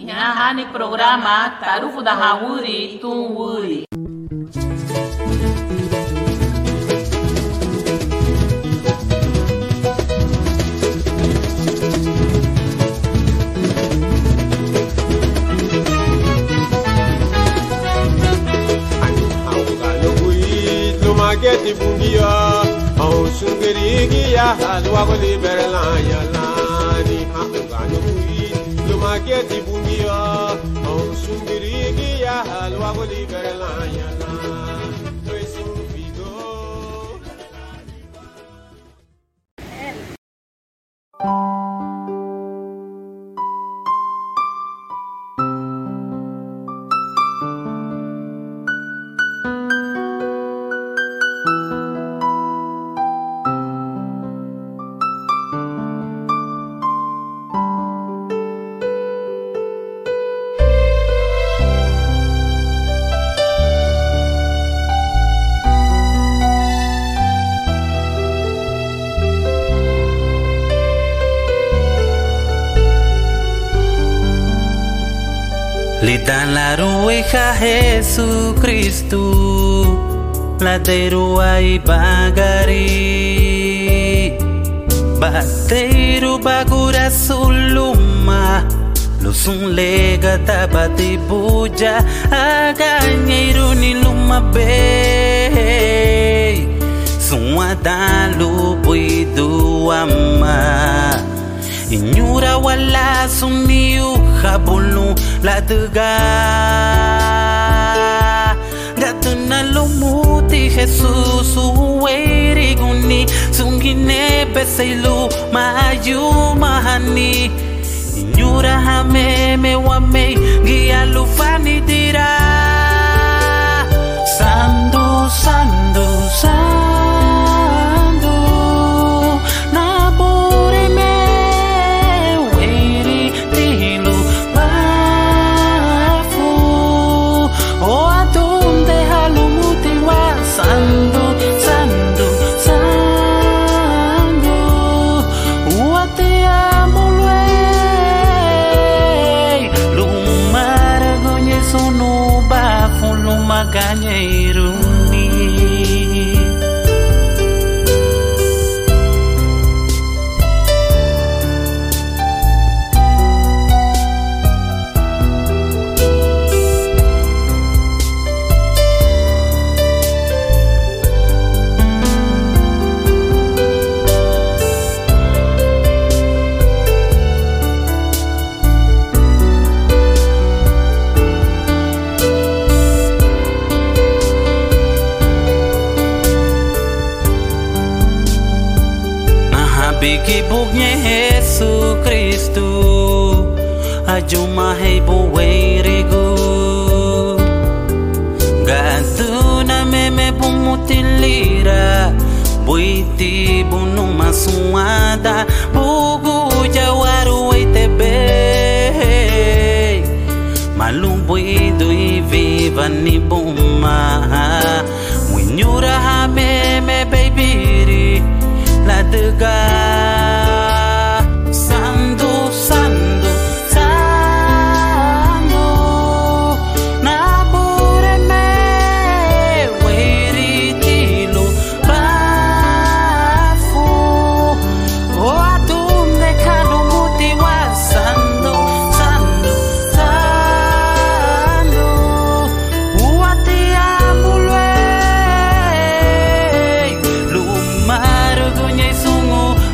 Inahani programa Tarufu da Hawuri Tunwuri. Mageti bungia, au sungeri ya halwa goli berla ya lani hangano kui. Lo mageti bungia, au sungeri ya halwa goli berla ya lani. Pues un figo. Le dan la rueja a Jesucristo, la derua y bagari, bateru bagura suluma, los un lega tabati buja, aganyeru ni luma be, suadan lupui duama. Inyura wala sumiu habulu la tuga gatuna lumuti Jesus uweriguni sungine besailu mayu mahani Inyura hameme wame gialufani dira Sandu sandu sandu naburime Sandu, sandu, sandu, uate amulei, lumara gonye sunu bafu lumaganye iruni. Biki buknya Yesus Kristus Ajuma hei buweirigu Gaduna meme bumutilira Buiti bunu masuada Bugu jawaru itebe Malum buidu i viva ni buma Winyura ha meme baby la tuga sandu sandu sandu nabureme weiritilu bafu o atunde kalumuti wa sandu sandu sandu uati amulwe lumaru gunye sungu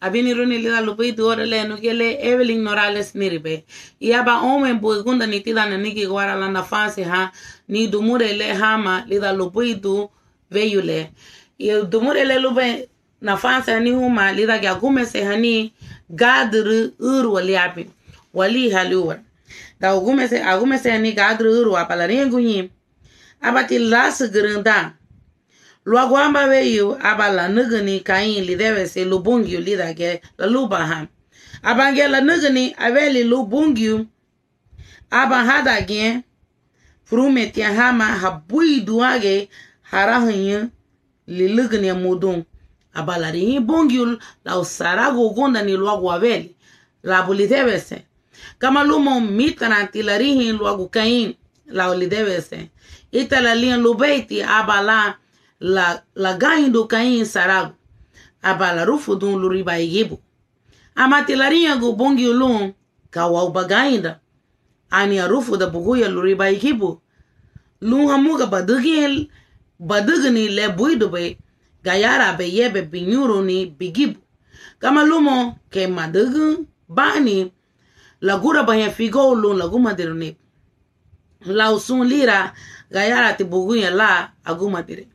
abini runi lida lupi tu ora le no kele Evelyn Morales niribe ia ba homem buigunda ni tida na niki gwara la na fase ha ni dumure le hama lida lupi tu veyule ia dumure le lube na fase ni huma lida ga gume se hani gadru uru waliapi wali haluwa da agume se ni gadru uru apala rengunyi abati las granda luego amba veio abala nugani kain li debe se lubungyu lida ke la lubaha abange la nugani aveli lubungyu aba hada gen frumeti hama habui duage harahanyu li lugani mudun abala ri bungyu la usarago gonda ni luego aveli la buli debe se kama lumo mitana tilarihi luego kain la li debe se itala lin lubeiti abala la gaindo kain sarago abala rufu dun luriba igibu amati larinha go bongi ulun kawa bagainda ani rufu da buguya luriba igibu lun hamuga badugni le buido be gayara be yebe binyuro ni bigibu kama lumo ke madugu bani la gura banya figo lun la guma dirne la usun lira gayara ti buguya la aguma dire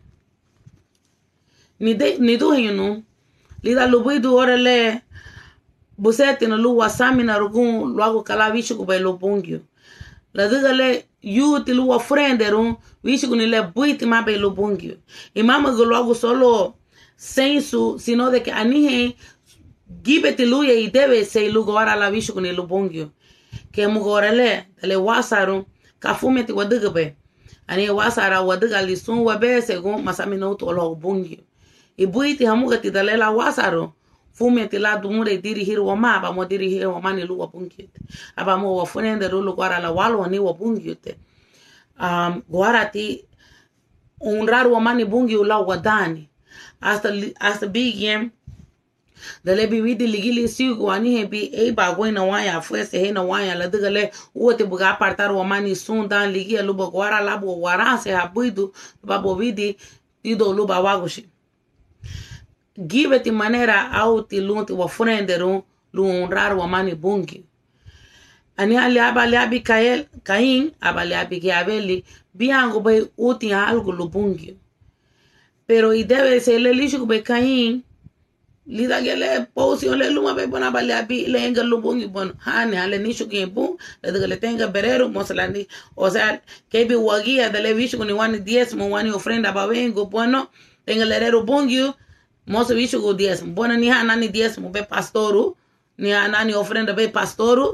ni do hinu lida lubidu orele buseti no lu wasami na rugun luago kala vishu ko belo bongyo la digale yuti lu ofrenderu vishu ko ni le buiti ma belo bongyo imama go luago solo sensu sino de que anihe gibeti luya y debe se lugo ara la vishu ko ni lu bongyo ke mu gorele le wasaru kafumeti wadigabe ani wasara wadiga lisun wabe según masami no to lo bongyo ibuiti hamuga ti dalela wasaro fume ti la dumure dirigir wa ma ba mo dirigir wa mani lu wa punkiet aba mo wa funende rulu gwara la walo ni wa punkiet gwara ti honrar wa mani bungi ula wadani hasta bigiem dale bibidi ligili sigu ani hebi e ba goina waya fuese he na waya la digale wote buga apartar wa mani sundan ligi lu gwara la bo wara se habuidu babo vidi tido lu ba wagoshi gibeti manera auti lunti wa frenderu lu honrar wa mani bungi ani ali abi kain abali abi que abeli biango bay uti algo lu bungi pero y debe ser le lishu be kain lida gele position le luma be bona bali abi le enga lu bungi bon hani ale nishu que bu le de tenga berero moslandi o sea que bi wagia de le vishu ni wani 10 mo wani ofrenda ba vengo bueno tenga le rero bungi moso vishu go 10 bona ni hanani 10 mo be pastoru ni hanani ofrenda be pastoru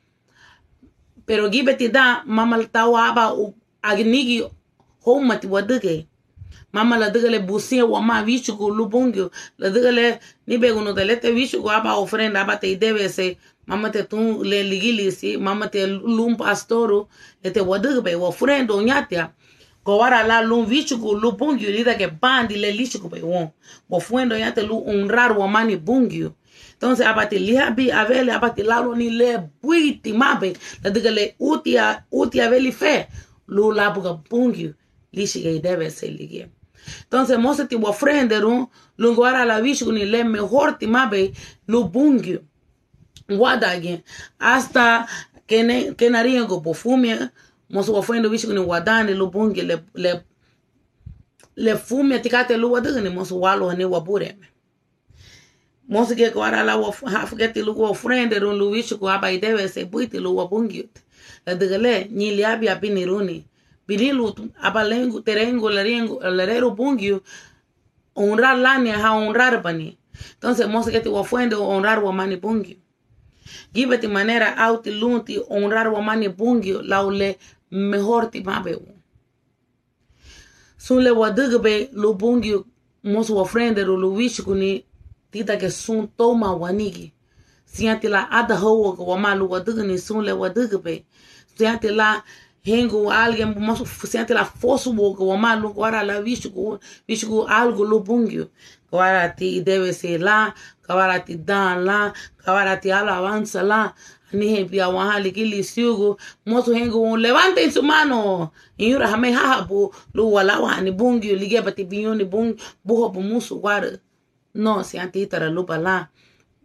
pero gibeti da mama tawa aba agnigi homati waduge mama la dugale busia wa ma vishu go lubungu la dugale ni be gono delete vishu go aba ofrenda aba te debe se mama te tu le ligili si mama te lum pastoru le te waduge be wa ofrenda nyatia go wara la lum vishu go lubungu lida ke bandi le lishu go be won wa ofrenda nyate lu honrar wa mani bungu. Entonces abati lihabi avele abati lalo ni le buiti mabe la digale uti aveli fe lu labuga bungi lishi debe se ligie. Entonces mose ti wafrenderu lunguara la vishu ni le mejor ti mabe lu bungi wadage hasta que naringo go pofumia mose wafrendo vishu ni wadane lu bungi le fumia tikate lu wadage mose walo ni wabureme. Mosi ke kwara la wa hafgeti lu go friend ron lu wishu ko aba debe se buiti lu wa bungiut la degale ni liabi abini runi binilu abalengu terengo la rero bungiu honrar lani ha honrar bani. Entonces mosi ke ti wa friend honrar wa mani bungiu gibeti manera auti lunti honrar wa mani bungiu laule mejor ti mabe sun le wa degbe lu bungiu mosi wa friend lu wishu ni tita que sun toma wanigi siante la ada ho wa malu wadugni sun le wadugbe siante la hengo alguien mo siante la fosu wa malu wara la vishu algo lo bungio wara ti debe ser la wara ti dan la wara ti alabanza la ni hebia wa hali kili siugo moto hengo levante su mano yura hame habu lu wala wa ni bungio ligebati bioni bung buho musu wara. No, si anti tara lupa la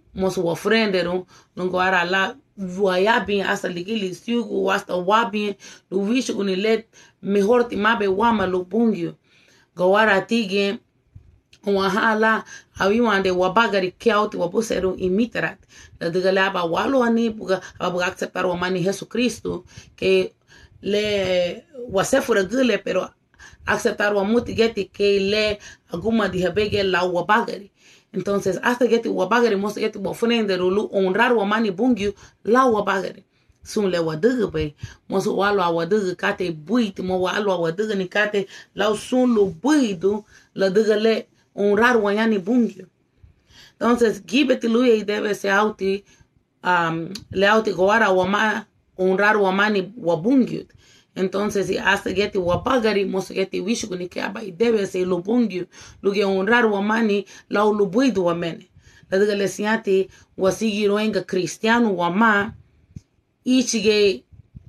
mosu ofrenderu lungo ara la wayabin hasta ligili siugu hasta wabin lu wishu kuni let mejor timabe wama lu bungyo gawara tige wahala awiwande wabagari kiauti wabuseru imiterat la digala ba walo ani buga acceptar wamani Jesucristo que le wasefura gule pero acceptar wamuti geti que le aguma dihabege la wabagari. Entonces, hasta que te wabagari, mosto que te wafrende rulu, honrar wamani bungyu, la wabagari. Sun le wadugu be, mosto walo a wadugu kate buit, mo walo a wadugu ni kate, la sun lu buidu, la duga le honrar wanyani bungyu. Entonces, gibeti luye y debe se auti, le auti goara wama, honrar wamani wabungyu. Entonces, hasta que te wapagari, mosto que te wishu ni kiaba y debe se lo bungyu, lo que honrar wamani, la ulubuidu wamene. La diga le siati, wasigi roenga cristiano wama, ichige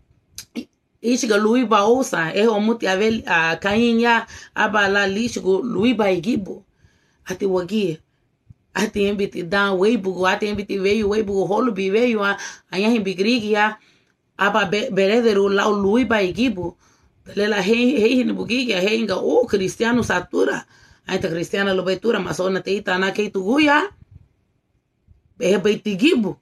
luiba osa, omuti avel, kainya, aba la lishigo luiba igibu. Ati wagie. Ati embiti dan weibugu, ati embiti weibugu holubi veyu, anyahin bigrigia, aba berederu lau luiba igibu lela hei ni bugigia heinga cristiano satura aita cristiano lo betura masona teita na ke tuguya be beitigibu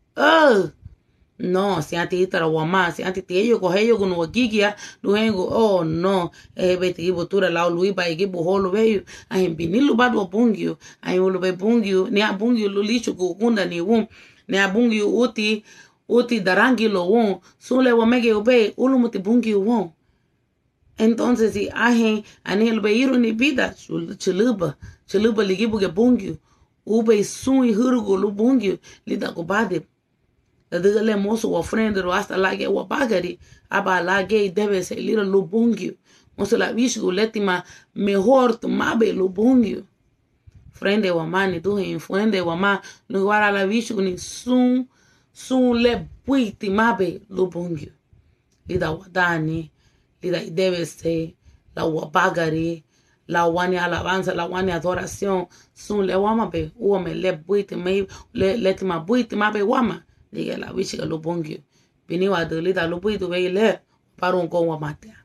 no si anti itara wama si anti teyo ko heyo no gigia luengo no beitigibu tura lau luiba igibu holu veyu ahin binilu badu bungyu ahin ulu be bungyu ne abungyu lulichu kunda ni ne abungyu uti darangi lo won sule wamege ube ulumuti bungi won. Entonces si ahe anel be iru ni vida chuluba ligibu ge bungi ube sui hurugo lu bungi lida ko bade la digale moso wa friend ro hasta la ge wa bagari aba la ge debe se lira lu bungi moso la visgo letima mejor tumabe lu bungi frende wa mani duhe frende wa ma lugar la visgo ni sun le buiti mabe lubungyu. Lida wadani, lida debe se, la wabagari, la wani alabanza, la wani adoración, sun le wamabe, uome le buiti me, le tima buiti mabe wama, liga la wishiga lubungyu. Bini wadu lida lubuitu ve le, parun kon wamatea.